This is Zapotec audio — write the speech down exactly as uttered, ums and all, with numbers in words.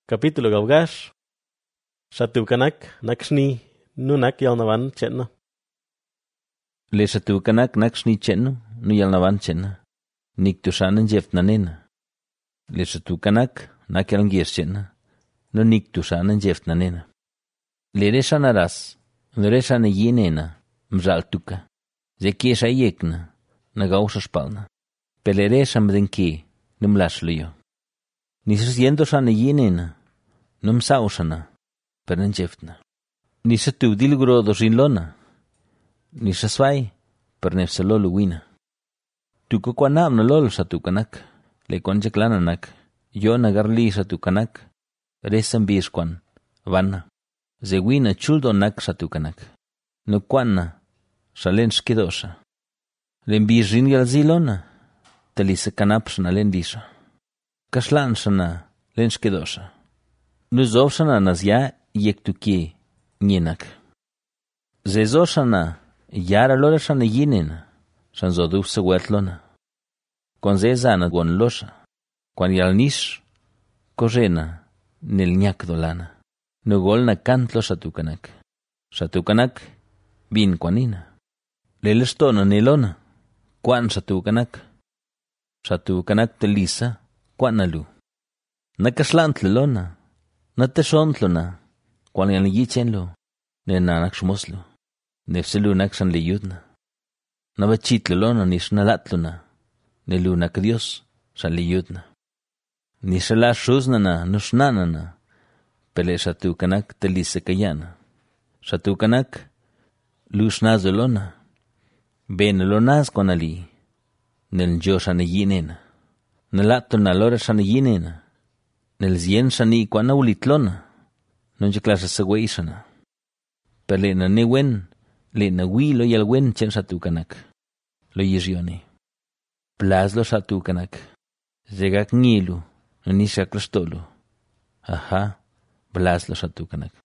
Capítulo gaugash. Shatukanak nakshni nunak yalnavan chenna. Le shatukanak nakshni chenno nu yalnavan chenna. Nik tushanan jeft nanena. Le shatukanak nak yalngir chenna. Nu nik tushanan jeft nanena. Le reshan aras. Nu reshan yenena. Mjal tuka. Ze kiesha yekna. Na gausha spalna. Pele reshan mdenki. Nu mlashliyo. Nisas yendo shana yenena. Num saushana, per nenjeftna. Nisa tu dilgro do rinlona. Nisa swai, per nefsalolo wina. Tu kukwanam na lolo sa tu kanak. Le konjeklananak. Yo nagarli sa tu kanak. Resam biskwan. Vanna. Zewina chuldonak sa tu kanak. No kwanna. Shalen shkidosa. Len bijin galzilona. Talisa kanapshana len disha. Kaslanshana len shkidosa. Nuzoshana nazya yektuki nyenak. Zezoshana yara lorashana yinena. Shanzoduf se wetlona. Con zezana gon losha. Quan yalnish kojena nel nyak dolana. Nugolna kantlo shatukanak. Shatukanak bin kwanina. Lelestona nelona. Kwan shatukanak. Shatukanak telisa kwanalu. Nakashlantlelona. Natashontlona, cuando yan yichenlo, ne nanak shmoslo, nefselu nakshan le yudna. Nabachitlelona ni shnalatlona, ne lunak Dios, shan le yudna. Ni shala shuznana, nushnanana, pele shatukanak telise kayana. Shatukanak, lushnazolona, benelonaz konali, nel jo shan yinena. Nalatlona lora shan yinena. Nel zien shani kwana ulitlona. Nonje klasa segwei shana. Pele na ne wen. Le na wi lo yal wen chen shatukanak. Lo yizhioni. Plaz lo shatukanak. Zegak ngilu. Nonisha klastolo. Aha. Plaz lo shatukanak.